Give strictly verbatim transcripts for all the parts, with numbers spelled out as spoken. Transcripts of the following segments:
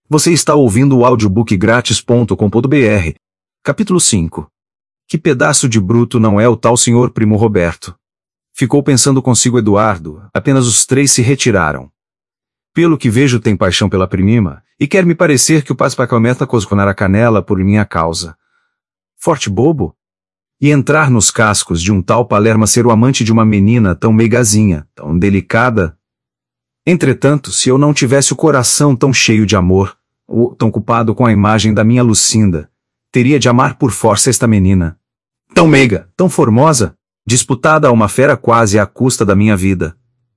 Você está ouvindo o audiobook grátis ponto com ponto br. Capítulo cinco. Que pedaço de bruto não é o tal senhor Primo Roberto? Ficou pensando consigo Eduardo, apenas os três se retiraram. Pelo que vejo tem paixão pela primima, e quer me parecer que o paspacameta cosconar a canela por minha causa. Forte bobo? E entrar nos cascos de um tal Palerma ser o amante de uma menina tão meigazinha, tão delicada? Entretanto, se eu não tivesse o coração tão cheio de amor, ou tão culpado com a imagem da minha Lucinda, teria de amar por força esta menina. Tão meiga, tão formosa, disputada a uma fera quase à custa da minha vida.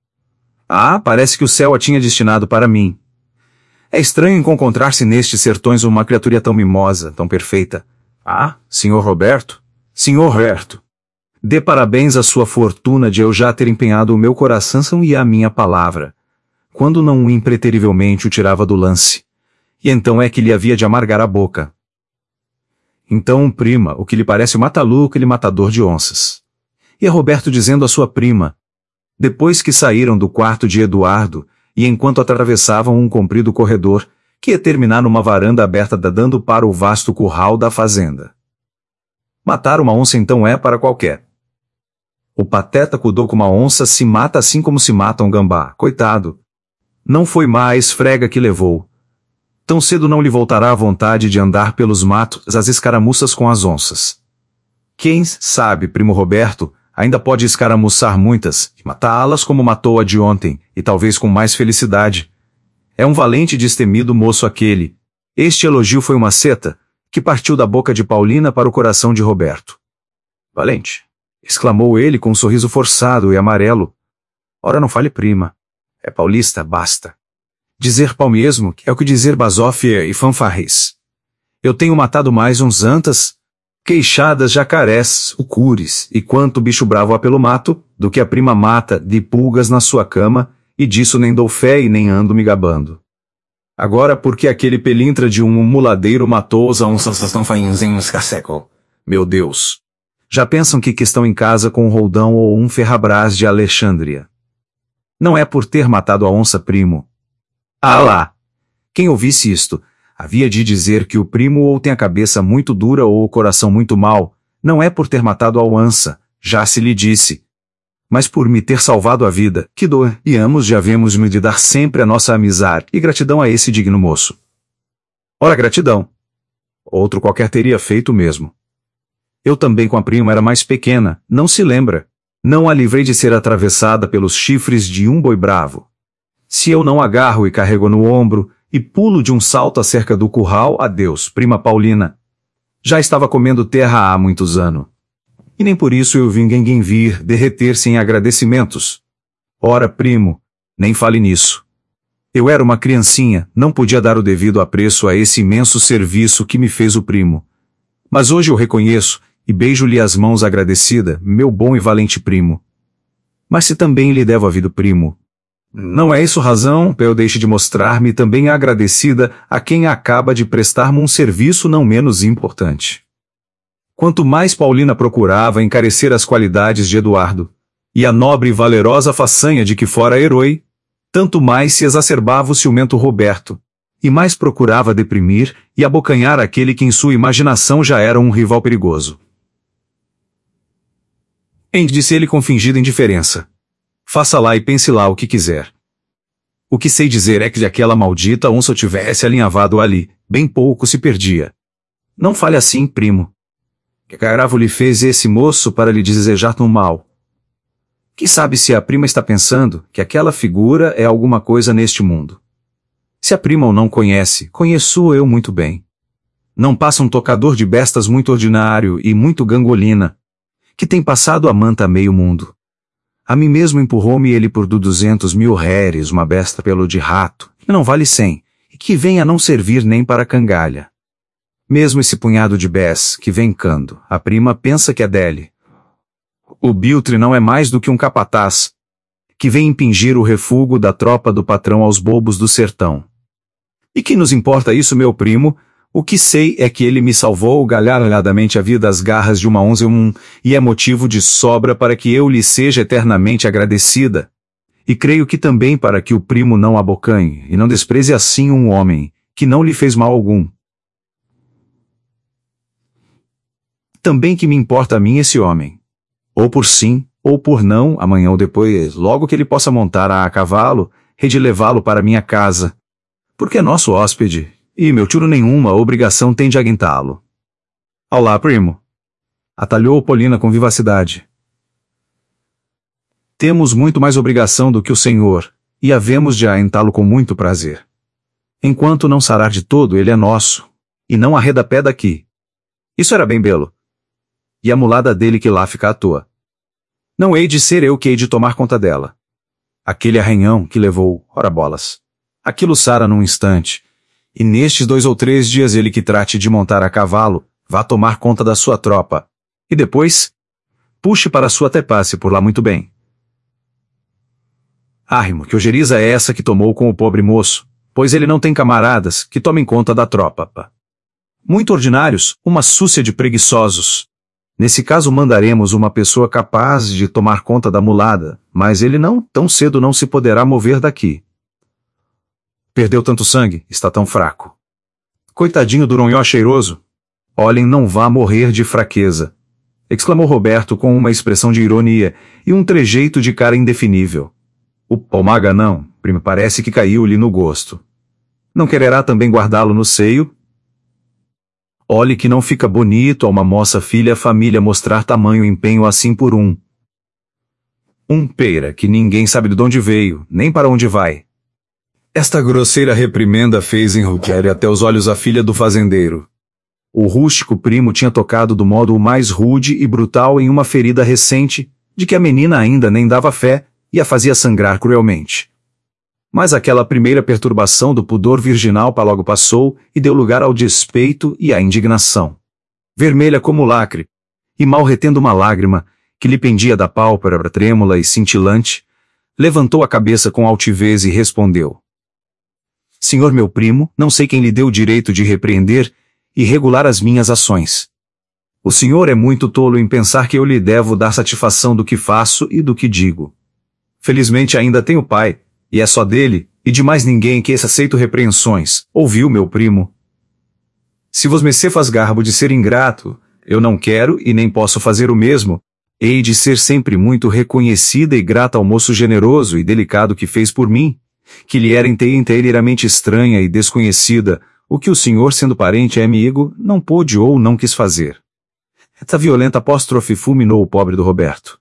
Ah, parece que o céu a tinha destinado para mim. É estranho encontrar-se nestes sertões uma criatura tão mimosa, tão perfeita. Ah, senhor Roberto, senhor Roberto, dê parabéns à sua fortuna de eu já ter empenhado o meu coração e a minha palavra, quando não impreterivelmente o tirava do lance. E então é que lhe havia de amargar a boca. Então, prima, o que lhe parece o mataluco e matador de onças. E é Roberto dizendo à sua prima, depois que saíram do quarto de Eduardo, e enquanto atravessavam um comprido corredor, que ia terminar numa varanda aberta dando para o vasto curral da fazenda. Matar uma onça então é para qualquer. O pateta cuidou com uma onça se mata assim como se mata um gambá, coitado. Não foi mais frega que levou. Tão cedo não lhe voltará a vontade de andar pelos matos às escaramuças com as onças. Quem sabe, primo Roberto, ainda pode escaramuçar muitas, e matá-las como matou a de ontem, e talvez com mais felicidade. É um valente e destemido moço aquele. Este elogio foi uma seta, que partiu da boca de Paulina para o coração de Roberto. Valente! Exclamou ele com um sorriso forçado e amarelo. Ora não fale prima. É paulista, basta. Dizer pau mesmo é o que dizer basófia e fanfarris. Eu tenho matado mais uns antas, queixadas, jacarés, ucures, e quanto bicho bravo há pelo mato, do que a prima mata de pulgas na sua cama, e disso nem dou fé e nem ando me gabando. Agora porque aquele pelintra de um muladeiro matou os onças tão fainzinhos caseco. Meu Deus! Já pensam que, que estão em casa com um roldão ou um ferrabras de Alexandria. Não é por ter matado a onça, primo. Ah lá! Quem ouvisse isto, havia de dizer que o primo ou tem a cabeça muito dura ou o coração muito mau, não é por ter matado a onça, já se lhe disse. Mas por me ter salvado a vida, que dor, e ambos já havemos de dar sempre a nossa amizade e gratidão a esse digno moço. Ora, gratidão! Outro qualquer teria feito o mesmo. Eu também com a prima era mais pequena, não se lembra? Não a livrei de ser atravessada pelos chifres de um boi bravo. Se eu não agarro e carrego no ombro, e pulo de um salto acerca do curral, adeus, prima Paulina. Já estava comendo terra há muitos anos. E nem por isso eu vi ninguém vir derreter-se em agradecimentos. Ora, primo, nem fale nisso. Eu era uma criancinha, não podia dar o devido apreço a esse imenso serviço que me fez o primo. Mas hoje eu reconheço, e beijo-lhe as mãos agradecida, meu bom e valente primo. Mas se também lhe devo a vida, primo, não é isso razão para eu deixe de mostrar-me também agradecida a quem acaba de prestar-me um serviço não menos importante. Quanto mais Paulina procurava encarecer as qualidades de Eduardo, e a nobre e valerosa façanha de que fora herói, tanto mais se exacerbava o ciumento Roberto, e mais procurava deprimir e abocanhar aquele que em sua imaginação já era um rival perigoso. Em disse ele com fingida indiferença. Faça lá e pense lá o que quiser. O que sei dizer é que se aquela maldita onça tivesse alinhavado ali, bem pouco se perdia. Não fale assim, primo. Que caravo lhe fez esse moço para lhe desejar tão mal? Que sabe se a prima está pensando que aquela figura é alguma coisa neste mundo? Se a prima o não conhece, conheço eu muito bem. Não passa um tocador de bestas muito ordinário e muito gangolina, que tem passado a manta a meio mundo. A mim mesmo empurrou-me ele por duzentos mil réis uma besta pelo de rato, que não vale cem, e que vem a não servir nem para cangalha. Mesmo esse punhado de bés que vem cando, a prima pensa que é dele. O biltre não é mais do que um capataz, que vem impingir o refúgio da tropa do patrão aos bobos do sertão. E que nos importa isso, meu primo? O que sei é que ele me salvou galharalhadamente a vida das garras de uma onça um, e é motivo de sobra para que eu lhe seja eternamente agradecida. E creio que também para que o primo não abocanhe, e não despreze assim um homem, que não lhe fez mal algum. Também que me importa a mim esse homem. Ou por sim, ou por não, amanhã ou depois, logo que ele possa montar a cavalo, hei de levá-lo para minha casa, porque é nosso hóspede, e meu tio nenhuma obrigação tem de aguentá-lo. Olá, primo. Atalhou Polina com vivacidade. Temos muito mais obrigação do que o senhor, e havemos de aentá-lo com muito prazer. Enquanto não sarar de todo, ele é nosso, e não arreda pé daqui. Isso era bem belo. E a mulada dele que lá fica à toa. Não hei de ser eu que hei de tomar conta dela. Aquele arranhão que levou, ora bolas. Aquilo sara num instante, e nestes dois ou três dias ele que trate de montar a cavalo, vá tomar conta da sua tropa, e depois, puxe para sua até passe por lá muito bem. Arrimo, que ojeriza é essa que tomou com o pobre moço, pois ele não tem camaradas que tomem conta da tropa. Muito ordinários, uma súcia de preguiçosos. Nesse caso mandaremos uma pessoa capaz de tomar conta da mulada, mas ele não, tão cedo não se poderá mover daqui. Perdeu tanto sangue, está tão fraco. Coitadinho do ronhó cheiroso. Olhem, não vá morrer de fraqueza, exclamou Roberto com uma expressão de ironia e um trejeito de cara indefinível. O palmaga não, primo, parece que caiu-lhe no gosto. Não quererá também guardá-lo no seio? Olhe que não fica bonito a uma moça filha família mostrar tamanho empenho assim por um. Um peira que ninguém sabe de onde veio, nem para onde vai. Esta grosseira reprimenda fez enrouquer até os olhos a filha do fazendeiro. O rústico primo tinha tocado do modo mais rude e brutal em uma ferida recente, de que a menina ainda nem dava fé, e a fazia sangrar cruelmente. Mas aquela primeira perturbação do pudor virginal logo passou e deu lugar ao despeito e à indignação. Vermelha como lacre, e mal retendo uma lágrima, que lhe pendia da pálpebra trêmula e cintilante, levantou a cabeça com altivez e respondeu. Senhor meu primo, não sei quem lhe deu o direito de repreender e regular as minhas ações. O senhor é muito tolo em pensar que eu lhe devo dar satisfação do que faço e do que digo. Felizmente ainda tenho pai, e é só dele, e de mais ninguém que esse aceito repreensões, ouviu meu primo. Se vos mecê faz garbo de ser ingrato, eu não quero e nem posso fazer o mesmo, hei de ser sempre muito reconhecida e grata ao moço generoso e delicado que fez por mim, que lhe era inteiramente estranha e desconhecida, o que o senhor, sendo parente e amigo, não pôde ou não quis fazer. Esta violenta apóstrofe fulminou o pobre do Roberto.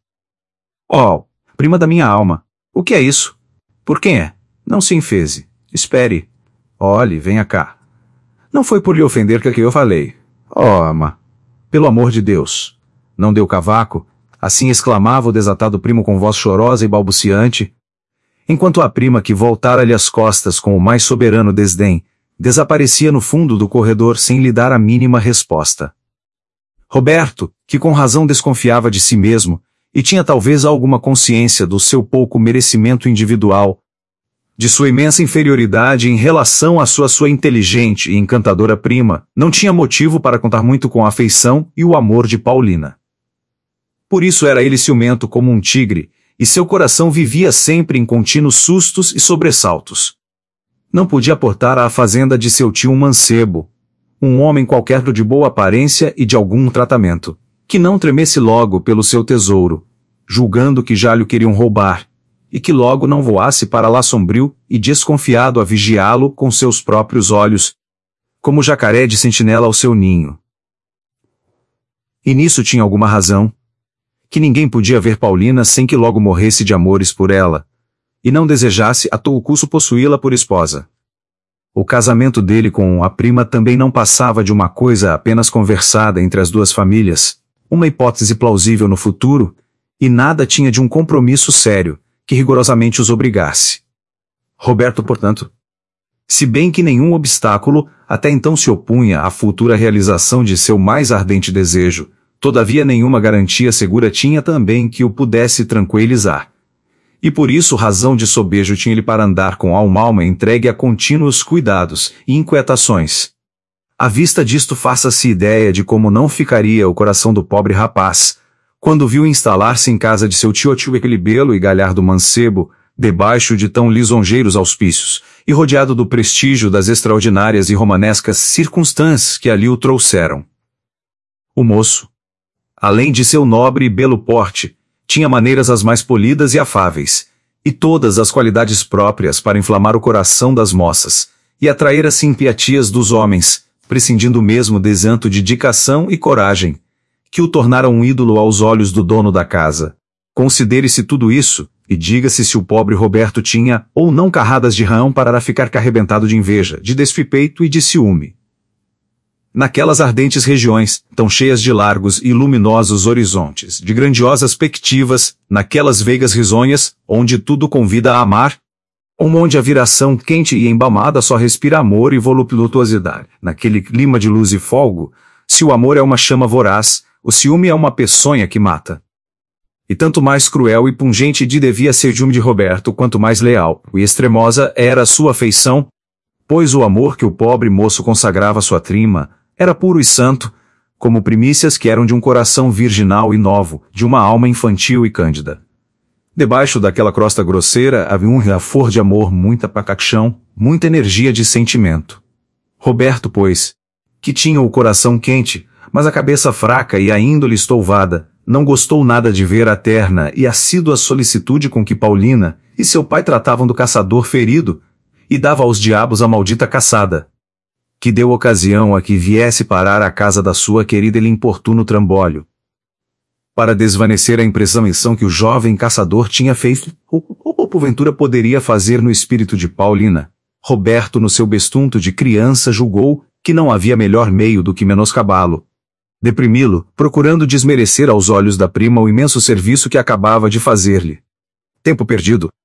Oh, prima da minha alma, o que é isso? Por quem é? Não se enfeze. Espere. Olhe, venha cá. Não foi por lhe ofender que eu falei. Oh, ama. Pelo amor de Deus. Não deu cavaco? Assim exclamava o desatado primo com voz chorosa e balbuciante, enquanto a prima que voltara-lhe as costas com o mais soberano desdém, desaparecia no fundo do corredor sem lhe dar a mínima resposta. Roberto, que com razão desconfiava de si mesmo, e tinha talvez alguma consciência do seu pouco merecimento individual, de sua imensa inferioridade em relação à sua sua inteligente e encantadora prima, não tinha motivo para contar muito com a afeição e o amor de Paulina. Por isso era ele ciumento como um tigre, e seu coração vivia sempre em contínuos sustos e sobressaltos. Não podia aportar à fazenda de seu tio um mancebo, um homem qualquer de boa aparência e de algum tratamento, que não tremesse logo pelo seu tesouro, julgando que já lhe queriam roubar, e que logo não voasse para lá sombrio e desconfiado a vigiá-lo com seus próprios olhos, como jacaré de sentinela ao seu ninho. E nisso tinha alguma razão, que ninguém podia ver Paulina sem que logo morresse de amores por ela, e não desejasse a todo custo possuí-la por esposa. O casamento dele com a prima também não passava de uma coisa apenas conversada entre as duas famílias, uma hipótese plausível no futuro, e nada tinha de um compromisso sério, que rigorosamente os obrigasse. Roberto, portanto, se bem que nenhum obstáculo até então se opunha à futura realização de seu mais ardente desejo, todavia nenhuma garantia segura tinha também que o pudesse tranquilizar. E por isso razão de sobejo tinha ele para andar com alma alma entregue a contínuos cuidados e inquietações. À vista disto faça-se ideia de como não ficaria o coração do pobre rapaz, quando viu instalar-se em casa de seu tio tio aquele belo e galhardo mancebo, debaixo de tão lisonjeiros auspícios, e rodeado do prestígio das extraordinárias e romanescas circunstâncias que ali o trouxeram. O moço, além de seu nobre e belo porte, tinha maneiras as mais polidas e afáveis, e todas as qualidades próprias para inflamar o coração das moças, e atrair as simpatias dos homens, prescindindo mesmo desanto de dedicação e coragem, que o tornaram um ídolo aos olhos do dono da casa. Considere-se tudo isso, e diga-se se o pobre Roberto tinha ou não carradas de rão para ficar carrebentado de inveja, de despeito e de ciúme. Naquelas ardentes regiões, tão cheias de largos e luminosos horizontes, de grandiosas perspectivas, naquelas veigas risonhas, onde tudo convida a amar, onde a viração quente e embalmada só respira amor e voluptuosidade, naquele clima de luz e folgo, se o amor é uma chama voraz, o ciúme é uma peçonha que mata. E tanto mais cruel e pungente de devia ser o ciúme de Roberto quanto mais leal e extremosa era a sua afeição, pois o amor que o pobre moço consagrava à sua trima era puro e santo, como primícias que eram de um coração virginal e novo, de uma alma infantil e cândida. Debaixo daquela crosta grosseira havia um rafor de amor, muita paixão, muita energia de sentimento. Roberto, pois, que tinha o coração quente, mas a cabeça fraca e a índole estouvada, não gostou nada de ver a terna e assídua solicitude com que Paulina e seu pai tratavam do caçador ferido, e dava aos diabos a maldita caçada, que deu ocasião a que viesse parar a casa da sua querida e lhe importuno trambolho. Para desvanecer a impressão que o jovem caçador tinha feito, ou, ou porventura poderia fazer no espírito de Paulina, Roberto, no seu bestunto de criança, julgou que não havia melhor meio do que menoscabá-lo, deprimi-lo, procurando desmerecer aos olhos da prima o imenso serviço que acabava de fazer-lhe. Tempo perdido,